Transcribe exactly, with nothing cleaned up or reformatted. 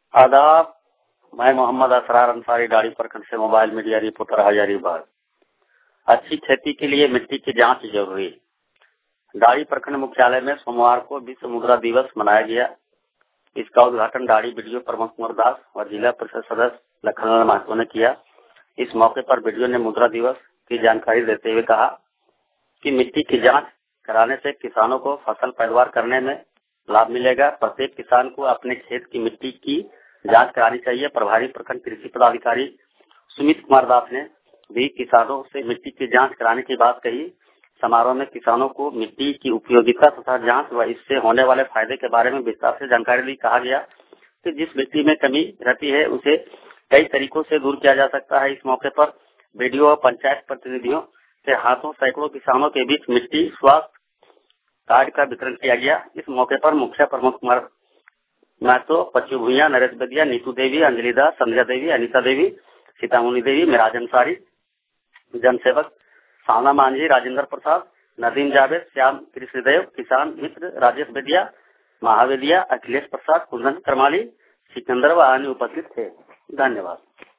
आदाब। मैं मोहम्मद असरार अंसारी डाड़ी प्रखंड से मोबाइल मीडिया रिपोर्टर हजारीबाग। अच्छी खेती के लिए मिट्टी की जांच जरूरी। डाड़ी प्रखंड मुख्यालय में सोमवार को विश्व मुद्रा दिवस मनाया गया। इसका उद्घाटन डाड़ी बीडीओ प्रमुख कुंवर दास और जिला परिषद सदस्य लखनलाल महतो ने किया। इस मौके पर बीडीओ ने मुद्रा दिवस की जानकारी देते हुए कहा कि मिट्टी की जांच कराने से किसानों को फसल पैदावार करने में लाभ मिलेगा। प्रत्येक किसान को अपने खेत की मिट्टी की जांच करानी चाहिए। प्रभारी प्रखंड कृषि पदाधिकारी सुमित कुमार दास ने भी किसानों से मिट्टी की जांच कराने की बात कही। समारोह में किसानों को मिट्टी की उपयोगिता तथा जांच व इससे होने वाले फायदे के बारे में विस्तार से जानकारी दी। कहा गया कि जिस मिट्टी में कमी रहती है उसे कई तरीकों से दूर किया जा सकता है। इस मौके पर बीडीओ और पंचायत प्रतिनिधियों के हाथों सैकड़ों किसानों के बीच मिट्टी स्वास्थ्य कार्ड का वितरण किया गया। इस मौके पर मुखिया प्रमुख कुमार महतो, पच्चू भूइया, नरेश बदिया, नीतू देवी, अंजलि दास, संध्या देवी, अनिता देवी, सीतामुनी देवी, मिराज अंसारी, जनसेवक सावना मांझी, राजेंद्र प्रसाद, नदीम जावेद, श्याम कृष्णदेव, किसान मित्र राजेश बेदिया, महावेदिया, अखिलेश प्रसाद, कुंदन करमाली, सिकंदर व अन्य उपस्थित थे। धन्यवाद।